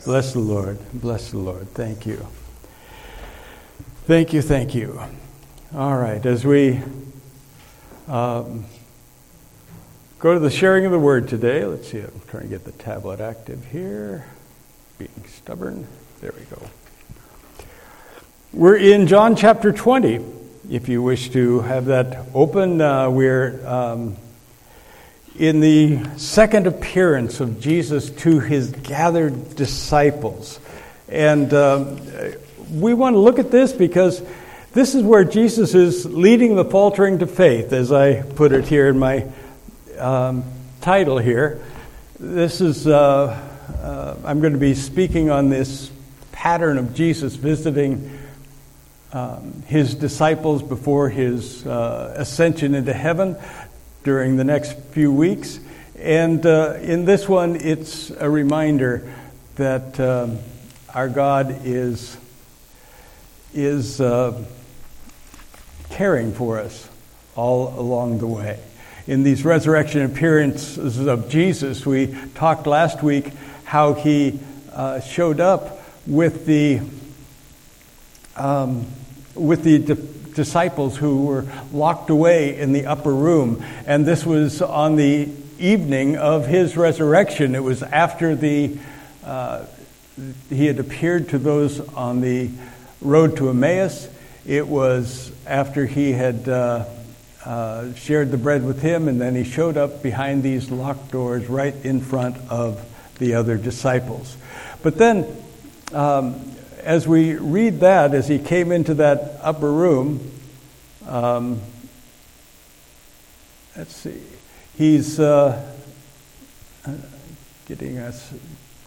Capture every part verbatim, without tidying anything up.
Bless the Lord. Bless the Lord. Thank you. Thank you, thank you. All right, as we um, go to the sharing of the word today, let's see, I'm trying to get the tablet active here. Being stubborn. There we go. We're in John chapter twenty. If you wish to have that open, uh, we're um, in the second appearance of Jesus to his gathered disciples. And um, we want to look at this because this is where Jesus is leading the faltering to faith, as I put it here in my um, title here. This is, uh, uh, I'm going to be speaking on this pattern of Jesus visiting um, his disciples before his uh, ascension into heaven during the next few weeks. And uh, in this one, it's a reminder that um, our God is, is uh, caring for us all along the way. In these resurrection appearances of Jesus, we talked last week how he uh, showed up with the um, with the di- disciples who were locked away in the upper room, and this was on the evening of his resurrection. It was after the uh, he had appeared to those on the road to Emmaus. It was after he had uh, uh, shared the bread with him, and then he showed up behind these locked doors right in front of the other disciples. But then, um, as we read that, as he came into that upper room, um, let's see, he's uh, getting us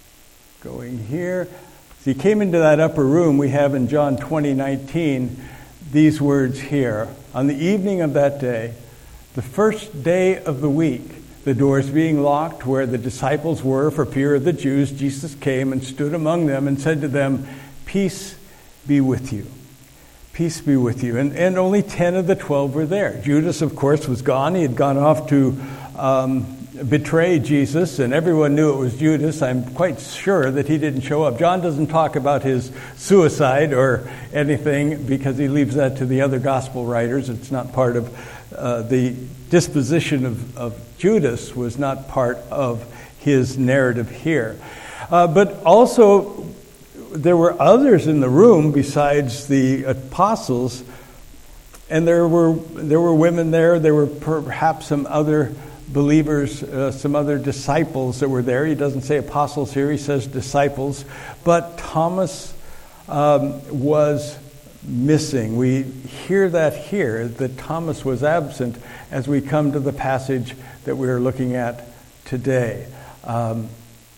going here. As he came into that upper room, we have in John twenty nineteen these words here. On the evening of that day, the first day of the week, the doors being locked where the disciples were for fear of the Jews, Jesus came and stood among them and said to them, "Peace be with you. Peace be with you." And, and only ten of the twelve were there. Judas, of course, was gone. He had gone off to um, betray Jesus, and everyone knew it was Judas. I'm quite sure that he didn't show up. John doesn't talk about his suicide or anything because he leaves that to the other gospel writers. It's not part of uh, the disposition of, of Judas was not part of his narrative here. Uh, but also, there were others in the room besides the apostles, and there were there were women there. There were perhaps some other believers, uh, some other disciples that were there. He doesn't say apostles here; he says disciples. But Thomas um, was missing. We hear that here, that Thomas was absent as we come to the passage that we are looking at today. Um,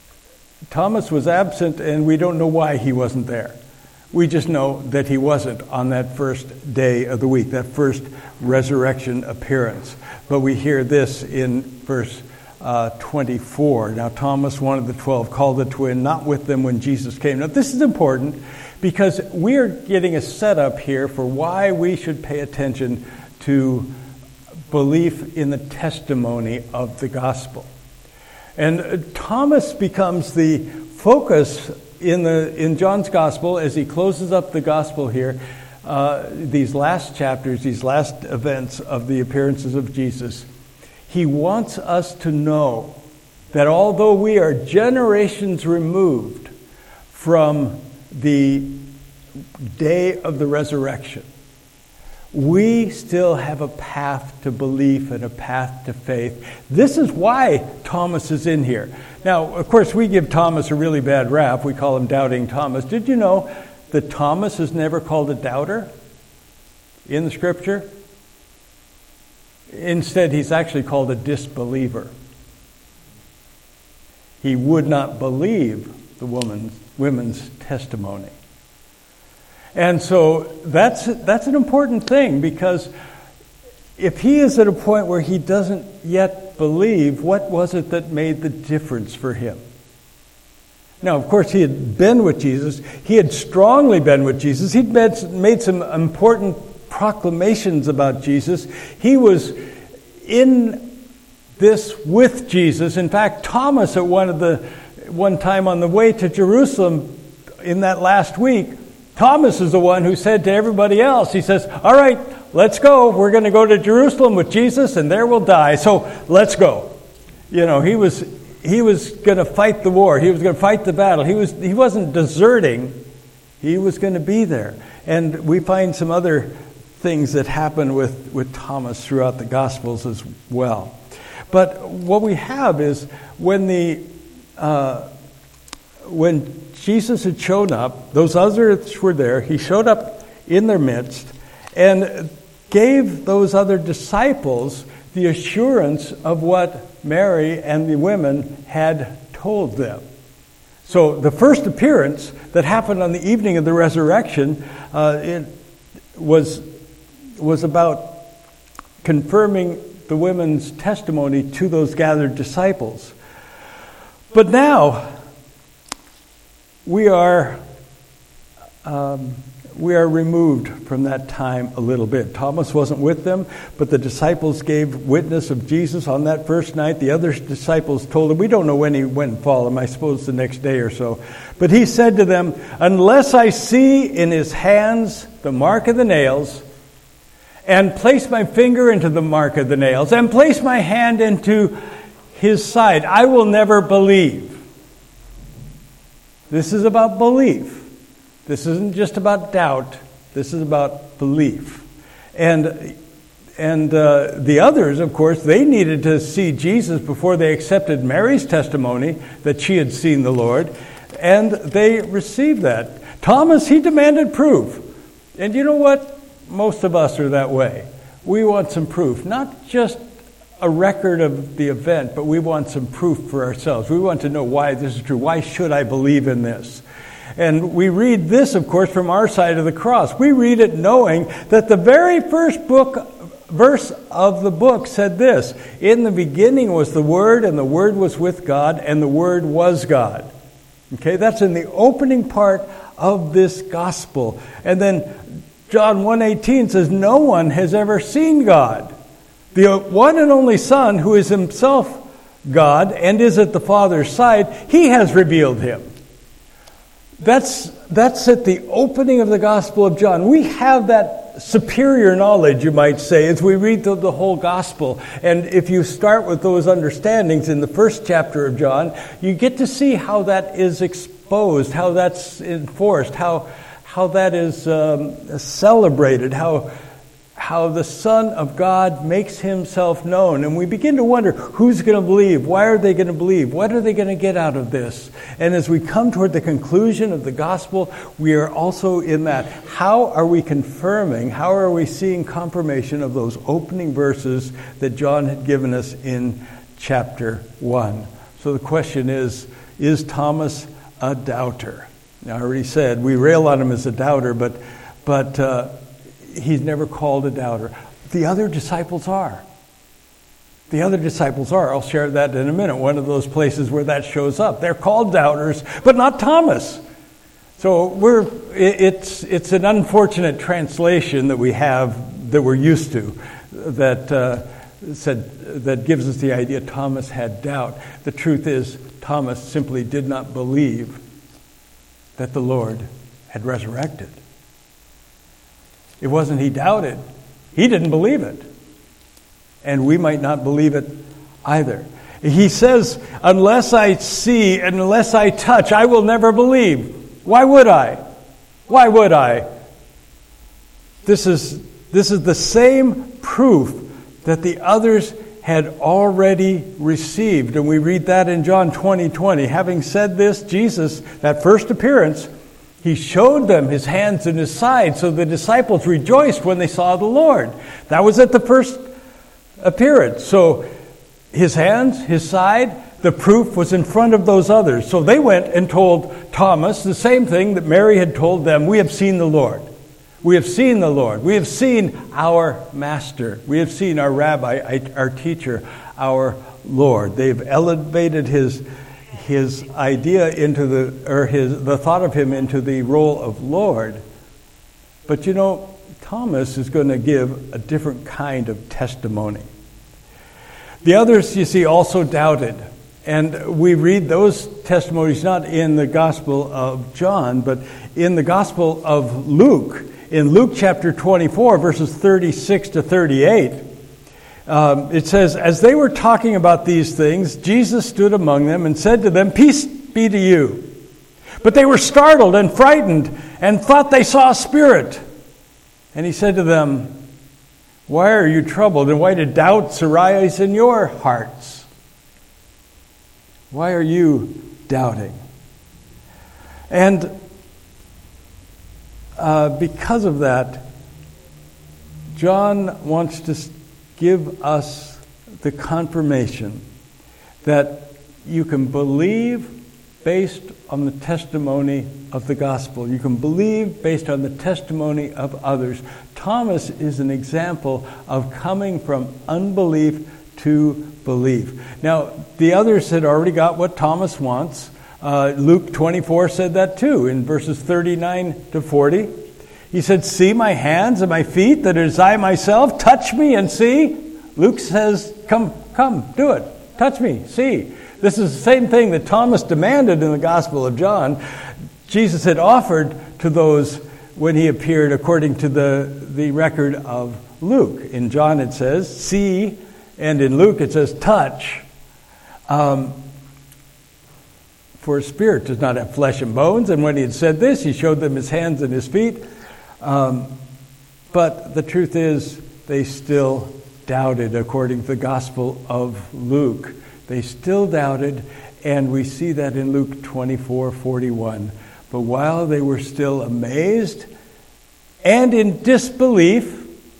Thomas was absent, and we don't know why he wasn't there. We just know that he wasn't on that first day of the week, that first resurrection appearance. But we hear this in verse uh, twenty-four. Now Thomas, one of the twelve, called the twin, not with them when Jesus came. Now this is important because we are getting a setup here for why we should pay attention to belief in the testimony of the gospel. And Thomas becomes the focus in the in John's gospel as he closes up the gospel here. Uh, these last chapters, these last events of the appearances of Jesus, he wants us to know that although we are generations removed from the day of the resurrection, we still have a path to belief and a path to faith. This is why Thomas is in here. Now, of course, we give Thomas a really bad rap. We call him Doubting Thomas. Did you know that Thomas is never called a doubter in the Scripture? Instead, he's actually called a disbeliever. He would not believe the woman's, women's testimony. And so that's that's an important thing, because if he is at a point where he doesn't yet believe, what was it that made the difference for him? Now, of course, he had been with Jesus. He had strongly been with Jesus. He'd made, made some important proclamations about Jesus. He was in this with Jesus. In fact, Thomas, at one of the one time on the way to Jerusalem in that last week, Thomas is the one who said to everybody else, he says, all right, let's go. We're going to go to Jerusalem with Jesus, and there we'll die. So let's go. You know, he was he was going to fight the war. He was going to fight the battle. He was he wasn't deserting. He was going to be there. And we find some other things that happen with, with Thomas throughout the Gospels as well. But what we have is when the uh, when Jesus had shown up, those others were there. He showed up in their midst and gave those other disciples the assurance of what Mary and the women had told them. So the first appearance that happened on the evening of the resurrection, uh, it was was about confirming the women's testimony to those gathered disciples. But now we are um, we are removed from that time a little bit. Thomas wasn't with them, but the disciples gave witness of Jesus on that first night. The other disciples told him, we don't know when he went and followed him, I suppose the next day or so. But he said to them, unless I see in his hands the mark of the nails, and place my finger into the mark of the nails, and place my hand into his side, I will never believe. This is about belief. This isn't just about doubt. This is about belief. And and uh, the others, of course, they needed to see Jesus before they accepted Mary's testimony that she had seen the Lord. And they received that. Thomas, he demanded proof. And you know what? Most of us are that way. We want some proof. Not just a record of the event, but we want some proof for ourselves. We want to know why this is true. Why should I believe in this? And we read this, of course, from our side of the cross. We read it knowing that the very first book, verse of the book said this, in the beginning was the Word, and the Word was with God, and the Word was God. Okay, that's in the opening part of this gospel. And then John one eighteen says, no one has ever seen God. The one and only Son, who is himself God and is at the Father's side, he has revealed him. That's that's at the opening of the Gospel of John. We have that superior knowledge, you might say, as we read through the whole Gospel. And if you start with those understandings in the first chapter of John, you get to see how that is exposed, how that's enforced, how how that is um, celebrated, how how the Son of God makes himself known. And we begin to wonder, who's going to believe? Why are they going to believe? What are they going to get out of this? And as we come toward the conclusion of the gospel, we are also in that. How are we confirming, how are we seeing confirmation of those opening verses that John had given us in chapter one? So the question is, is Thomas a doubter? Now, I already said, we rail on him as a doubter, but but uh, he's never called a doubter. The other disciples are. The other disciples are. I'll share that in a minute. One of those places where that shows up. They're called doubters, but not Thomas. So we're it's it's an unfortunate translation that we have that we're used to that uh, said that gives us the idea Thomas had doubt. The truth is Thomas simply did not believe that the Lord had resurrected. It wasn't he doubted. He didn't believe it. And we might not believe it either. He says, unless I see and unless I touch, I will never believe. Why would I? Why would I? This is, this is the same proof that the others had already received. And we read that in John twenty twenty. Having said this, Jesus, that first appearance, he showed them his hands and his side, so the disciples rejoiced when they saw the Lord. That was at the first appearance. So his hands, his side, the proof was in front of those others. So they went and told Thomas the same thing that Mary had told them. We have seen the Lord. We have seen the Lord. We have seen our master. We have seen our rabbi, our teacher, our Lord. They've elevated his his idea into the, or his, the thought of him into the role of Lord. But you know, Thomas is going to give a different kind of testimony. The others, you see, also doubted. And we read those testimonies not in the Gospel of John, but in the Gospel of Luke. In Luke chapter twenty-four, verses thirty-six to thirty-eight, um, it says, "As they were talking about these things, Jesus stood among them and said to them, 'Peace be to you.' But they were startled and frightened and thought they saw a spirit. And he said to them, 'Why are you troubled, and why do doubts arise in your hearts? Why are you doubting?'" And uh, because of that, John wants to give us the confirmation that you can believe based on the testimony of the gospel. You can believe based on the testimony of others. Thomas is an example of coming from unbelief to belief. Now, the others had already got what Thomas wants. Uh, Luke twenty-four said that too, in verses thirty-nine to forty. He said, "See my hands and my feet, that it is I myself. Touch me and see." Luke says, come, come, do it. Touch me, see. This is the same thing that Thomas demanded in the Gospel of John. Jesus had offered to those when he appeared according to the, the record of Luke. In John it says, "See," and in Luke it says, "Touch." Um, For a spirit does not have flesh and bones. And when he had said this, he showed them his hands and his feet. Um, but the truth is, they still doubted, according to the Gospel of Luke. They still doubted, and we see that in Luke twenty-four forty-one. "But while they were still amazed and in disbelief,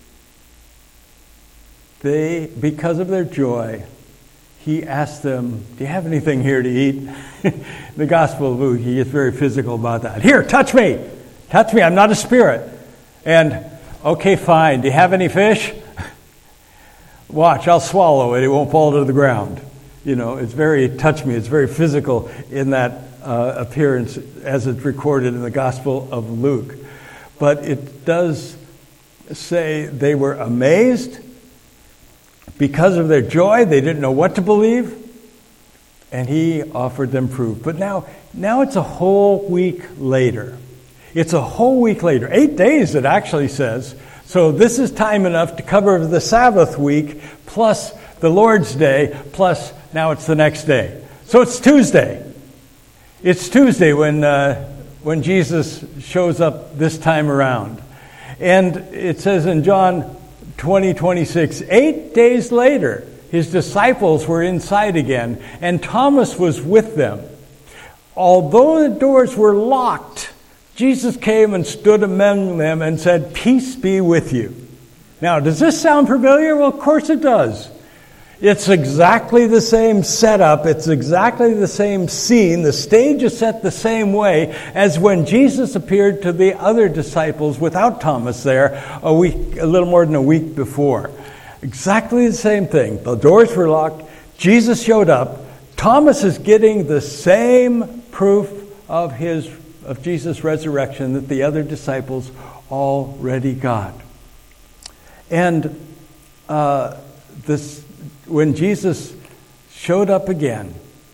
they, because of their joy, he asked them, 'Do you have anything here to eat?'" The Gospel of Luke, he gets very physical about that. "Here, touch me. Touch me. I'm not a spirit." And, "Okay, fine. Do you have any fish?" "Watch, I'll swallow it. It won't fall to the ground." You know, it's very, touch me. It's very physical in that uh, appearance as it's recorded in the Gospel of Luke. But it does say they were amazed. Because of their joy, they didn't know what to believe, and he offered them proof. But now, now it's a whole week later. It's a whole week later. Eight days, it actually says. So this is time enough to cover the Sabbath week, plus the Lord's Day, plus now it's the next day. So it's Tuesday. It's Tuesday when uh, when Jesus shows up this time around. And it says in John twenty twenty-six, eight days later, his disciples were inside again, and Thomas was with them. Although the doors were locked, Jesus came and stood among them and said, "Peace be with you." Now, does this sound familiar? Well, of course it does. It's exactly the same setup. It's exactly the same scene. The stage is set the same way as when Jesus appeared to the other disciples without Thomas there a week, a little more than a week before. Exactly the same thing. The doors were locked. Jesus showed up. Thomas is getting the same proof of his of Jesus' resurrection that the other disciples already got. And uh, this. When Jesus showed up again,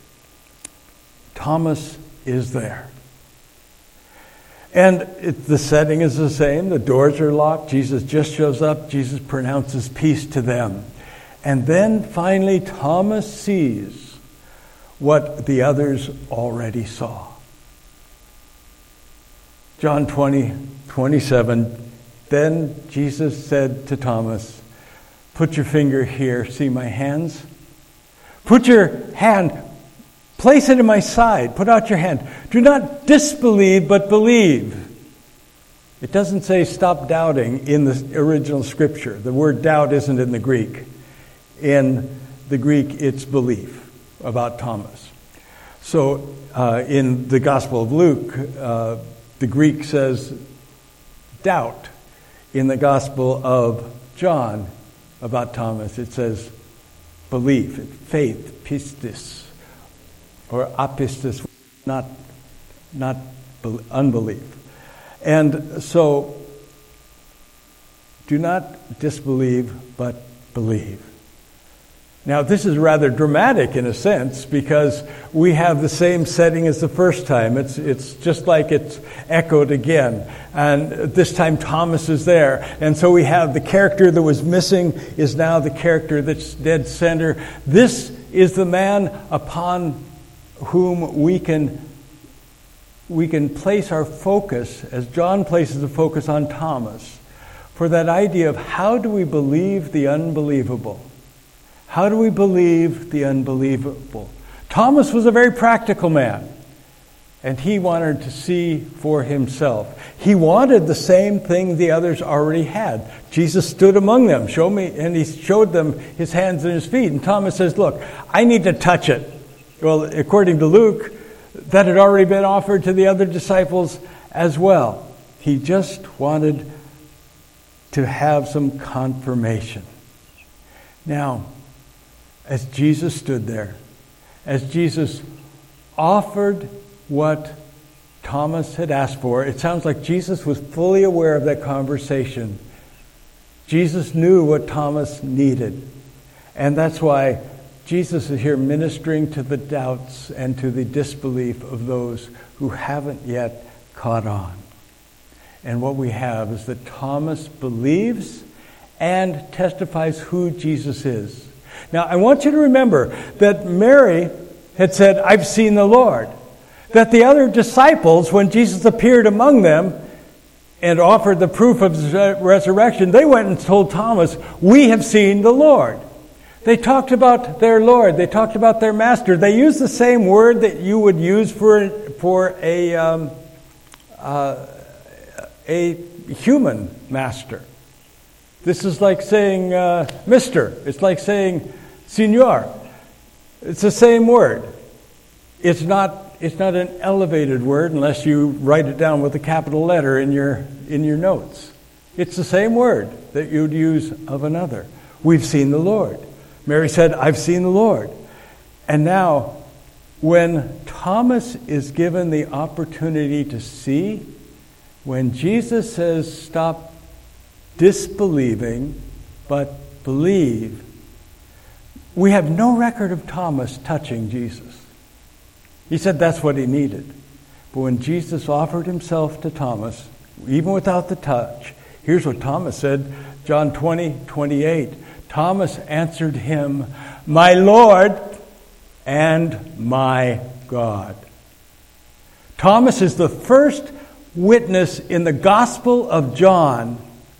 Thomas is there. And it, the setting is the same. The doors are locked. Jesus just shows up. Jesus pronounces peace to them. And then finally Thomas sees what the others already saw. John twenty twenty-seven. Then Jesus said to Thomas, "Put your finger here, see my hands? Put your hand, place it in my side, put out your hand. Do not disbelieve, but believe." It doesn't say stop doubting in the original scripture. The word doubt isn't in the Greek. In the Greek, it's belief about Thomas. So uh, in the Gospel of Luke, uh, the Greek says doubt. In the Gospel of John, about Thomas, it says belief, faith, pistis, or apistis, not, not unbelief. And so, do not disbelieve, but believe. Now, this is rather dramatic in a sense because we have the same setting as the first time. It's it's just like it's echoed again. And this time Thomas is there. And so we have the character that was missing is now the character that's dead center. This is the man upon whom we can we can place our focus, as John places the focus on Thomas, for that idea of how do we believe the unbelievable? How do we believe the unbelievable? Thomas was a very practical man, and he wanted to see for himself. He wanted the same thing the others already had. Jesus stood among them, show me, and he showed them his hands and his feet. And Thomas says, look, I need to touch it. Well, according to Luke, that had already been offered to the other disciples as well. He just wanted to have some confirmation. Now, as Jesus stood there, as Jesus offered what Thomas had asked for, it sounds like Jesus was fully aware of that conversation. Jesus knew what Thomas needed. And that's why Jesus is here ministering to the doubts and to the disbelief of those who haven't yet caught on. And what we have is that Thomas believes and testifies who Jesus is. Now, I want you to remember that Mary had said, I've seen the Lord. That the other disciples, when Jesus appeared among them and offered the proof of his resurrection, they went and told Thomas, we have seen the Lord. They talked about their Lord. They talked about their master. They used the same word that you would use for, for a, um, uh, a human master. This is like saying uh, Mister. It's like saying Senor. It's the same word. It's not it's not an elevated word unless you write it down with a capital letter in your in your notes. It's the same word that you'd use of another. We've seen the Lord. Mary said, I've seen the Lord. And now, when Thomas is given the opportunity to see, when Jesus says, stop disbelieving, but believe, we have no record of Thomas touching Jesus. He said that's what he needed. But when Jesus offered himself to Thomas, even without the touch, here's what Thomas said, John twenty, twenty-eight. Thomas answered him, my Lord and my God. Thomas is the first witness in the Gospel of John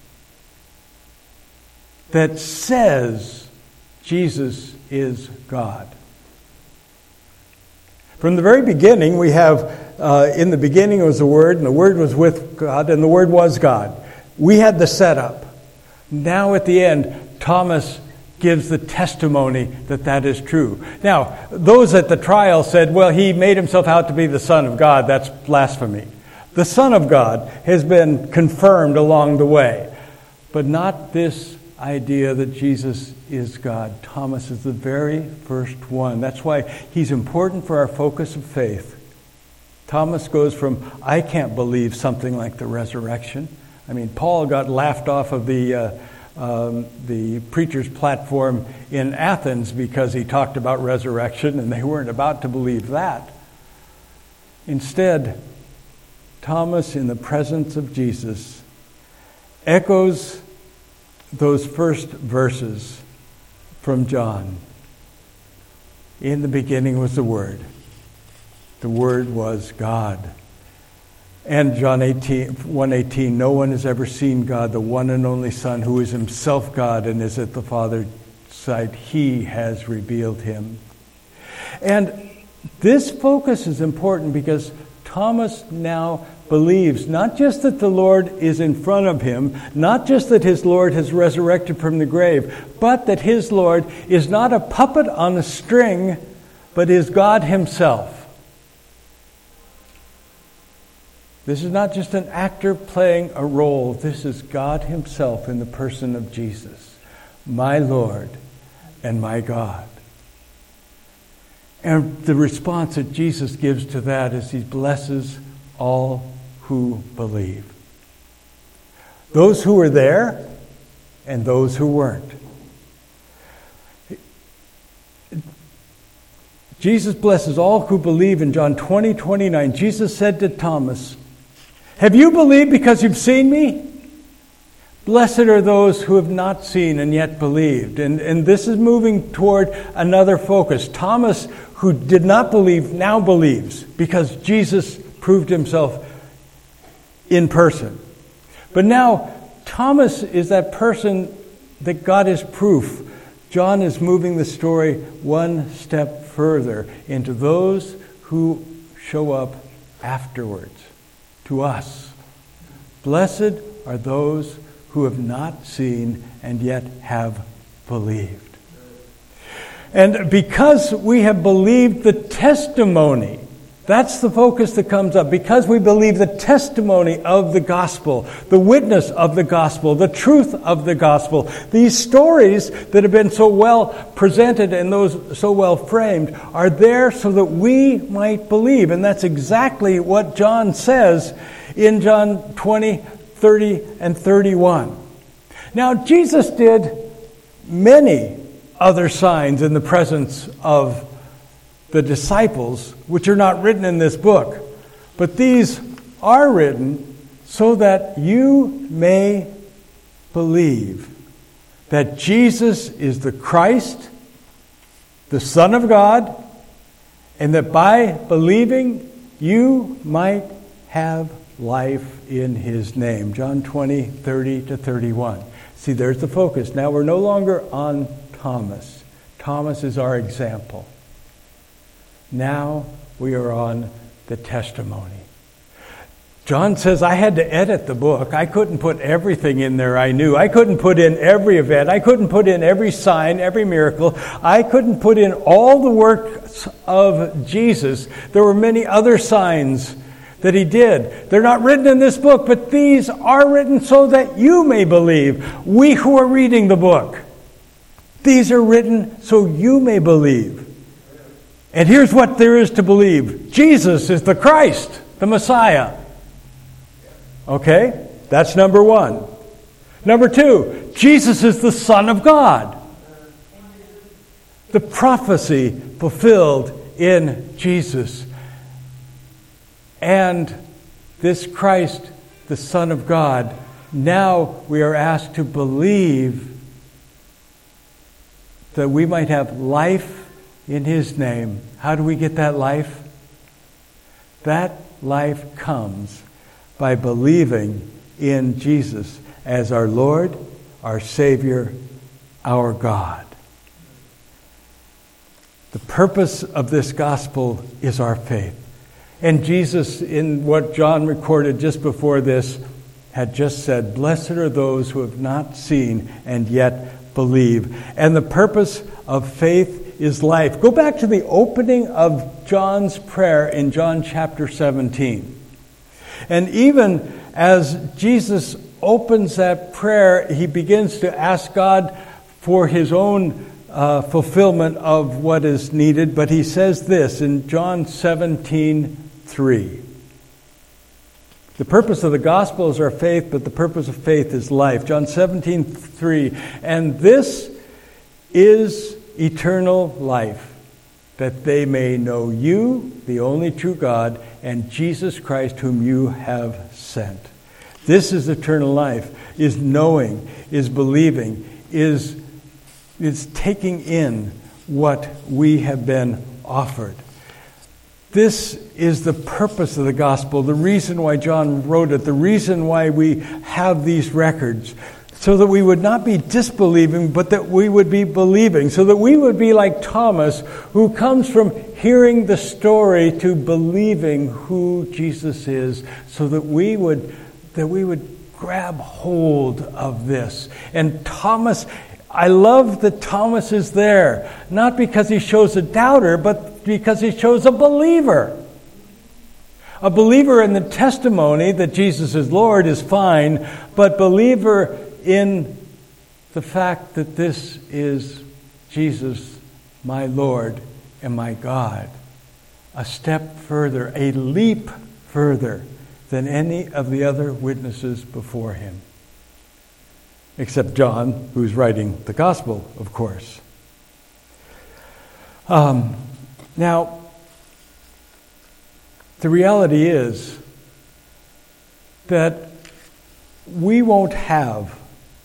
that says Jesus is God. From the very beginning, we have, uh, in the beginning was the Word, and the Word was with God, and the Word was God. We had the setup. Now at the end, Thomas gives the testimony that that is true. Now, those at the trial said, well, he made himself out to be the Son of God. That's blasphemy. The Son of God has been confirmed along the way, but not this idea that Jesus is God. Thomas is the very first one. That's why he's important for our focus of faith. Thomas goes from, I can't believe something like the resurrection. I mean, Paul got laughed off of the uh, um, the preacher's platform in Athens because he talked about resurrection, and they weren't about to believe that. Instead, Thomas, in the presence of Jesus, echoes those first verses from John. In the beginning was the Word. The Word was God. And John eighteen, one eighteen, no one has ever seen God, the one and only Son, who is himself God and is at the Father's side. He has revealed him. And this focus is important because Thomas now believes not just that the Lord is in front of him, not just that his Lord has resurrected from the grave, but that his Lord is not a puppet on a string, but is God himself. This is not just an actor playing a role. This is God himself in the person of Jesus, my Lord and my God. And the response that Jesus gives to that is he blesses all who believe. Those who were there and those who weren't. Jesus blesses all who believe in John twenty, twenty-nine. Jesus said to Thomas, "Have you believed because you've seen me? Blessed are those who have not seen and yet believed." And, and this is moving toward another focus. Thomas, who did not believe, now believes because Jesus proved himself in person. But now, Thomas is that person that God is proof. John is moving the story one step further into those who show up afterwards, to us. Blessed are those who have not seen and yet have believed. And because we have believed the testimony, that's the focus that comes up. Because we believe the testimony of the gospel, the witness of the gospel, the truth of the gospel, these stories that have been so well presented and those so well framed are there so that we might believe. And that's exactly what John says in John twenty, thirty, and thirty-one. Now, Jesus did many other signs in the presence of the disciples, which are not written in this book. But these are written so that you may believe that Jesus is the Christ, the Son of God, and that by believing you might have life in his name. John twenty, thirty to thirty-one. See, there's the focus. Now we're no longer on Thomas. Thomas is our example. Now we are on the testimony. John says, I had to edit the book. I couldn't put everything in there I knew. I couldn't put in every event. I couldn't put in every sign, every miracle. I couldn't put in all the works of Jesus. There were many other signs that he did. They're not written in this book, but these are written so that you may believe. We who are reading the book. These are written so you may believe. And here's what there is to believe. Jesus is the Christ, the Messiah. Okay? That's number one. Number two, Jesus is the Son of God. The prophecy fulfilled in Jesus. And this Christ, the Son of God, now we are asked to believe that we might have life in his name. How do we get that life? That life comes by believing in Jesus as our Lord, our Savior, our God. The purpose of this gospel is our faith. And Jesus, in what John recorded just before this, had just said, "Blessed are those who have not seen and yet believe." And the purpose of faith is life. Go back to the opening of John's prayer in John chapter seventeen. And even as Jesus opens that prayer, he begins to ask God for his own uh, fulfillment of what is needed. But he says this in John seventeen three. The purpose of the gospel is our faith, but the purpose of faith is life. John seventeen three. And this is eternal life, that they may know you, the only true God, and Jesus Christ, whom you have sent. This is eternal life, is knowing, is believing, is, is taking in what we have been offered. This is the purpose of the gospel, the reason why John wrote it, the reason why we have these records, so that we would not be disbelieving, but that we would be believing, so that we would be like Thomas, who comes from hearing the story to believing who Jesus is, so that we would that we would grab hold of this. And Thomas, I love that Thomas is there, not because he shows a doubter, but because he shows a believer. A believer in the testimony that Jesus is Lord is fine, but believer in the fact that this is Jesus, my Lord and my God. A step further, a leap further than any of the other witnesses before him. Except John, who's writing the gospel, of course. Um, Now, the reality is that we won't have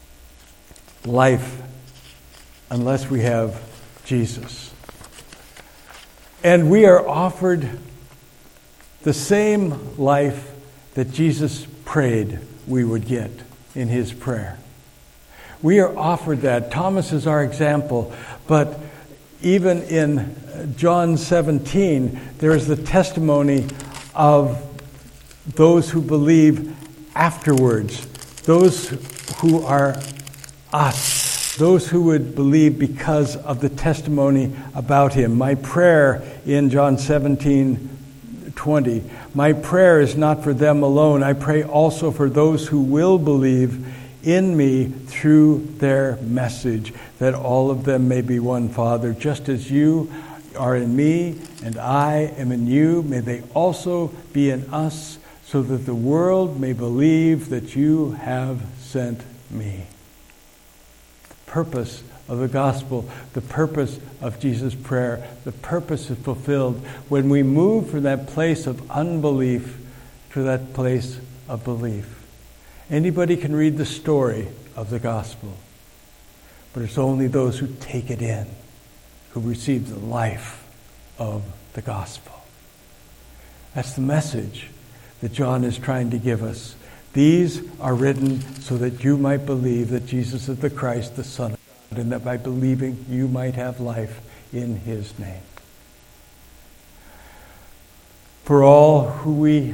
life unless we have Jesus. And we are offered the same life that Jesus prayed we would get in his prayer. We are offered that. Thomas is our example, but even in John seventeen, there is the testimony of those who believe afterwards, those who are us, those who would believe because of the testimony about him. My prayer in John seventeen twenty, my prayer is not for them alone. I pray also for those who will believe in me through their message, that all of them may be one, Father. Just as you are in me and I am in you, may they also be in us, so that the world may believe that you have sent me. The purpose of the gospel, the purpose of Jesus' prayer, the purpose is fulfilled when we move from that place of unbelief to that place of belief. Anybody can read the story of the gospel, but it's only those who take it in who receive the life of the gospel. That's the message that John is trying to give us. These are written so that you might believe that Jesus is the Christ, the Son of God, and that by believing you might have life in his name. For all who we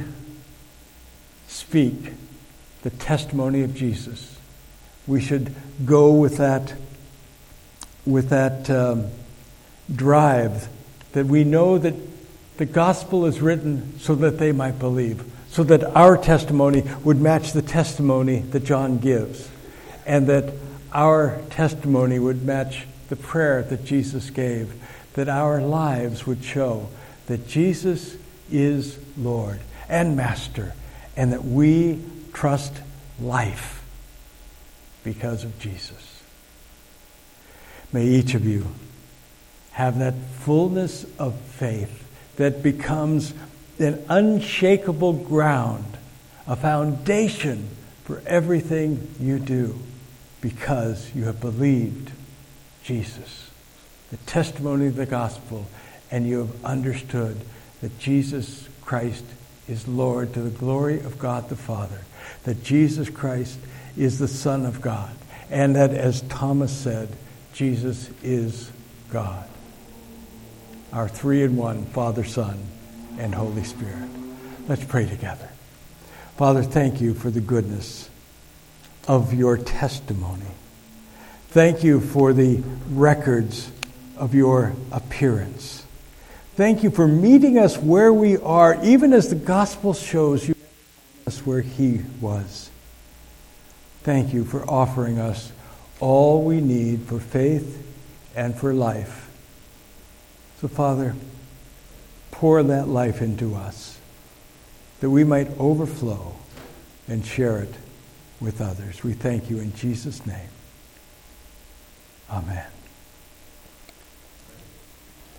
speak the testimony of Jesus, we should go with that, with that um, drive that we know that the gospel is written so that they might believe, so that our testimony would match the testimony that John gives, and that our testimony would match the prayer that Jesus gave, that our lives would show that Jesus is Lord and Master, and that we trust life because of Jesus. May each of you have that fullness of faith that becomes an unshakable ground, a foundation for everything you do, because you have believed Jesus, the testimony of the gospel, and you have understood that Jesus Christ is Lord to the glory of God the Father, that Jesus Christ is the Son of God, and that, as Thomas said, Jesus is God, our three in one, Father, Son, and Holy Spirit. Let's pray together. Father, thank you for the goodness of your testimony. Thank you for the records of your appearance. Thank you for meeting us where we are, even as the gospel shows you us where he was. Thank you for offering us all we need for faith and for life. So, Father, pour that life into us, that we might overflow and share it with others. We thank you in Jesus' name. Amen.